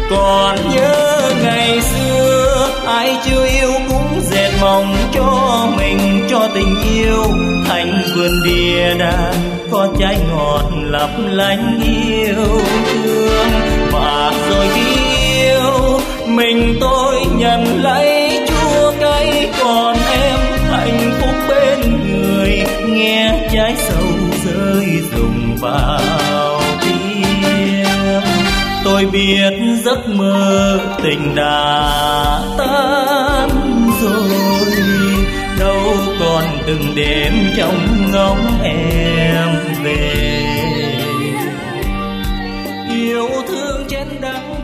Còn nhớ ngày xưa ai chưa yêu cũng dệt mộng cho mình, cho tình yêu thành vườn địa đàng có trái ngọt lấp lánh yêu thương. Và rồi khi yêu mình tôi nhận lấy chua cay, còn em hạnh phúc bên người nghe trái sầu rơi rụng vào tim. Tôi biết giấc mơ tình đã tan rồi, đâu còn từng đêm trong ngóng em về. Yêu thương trên đắng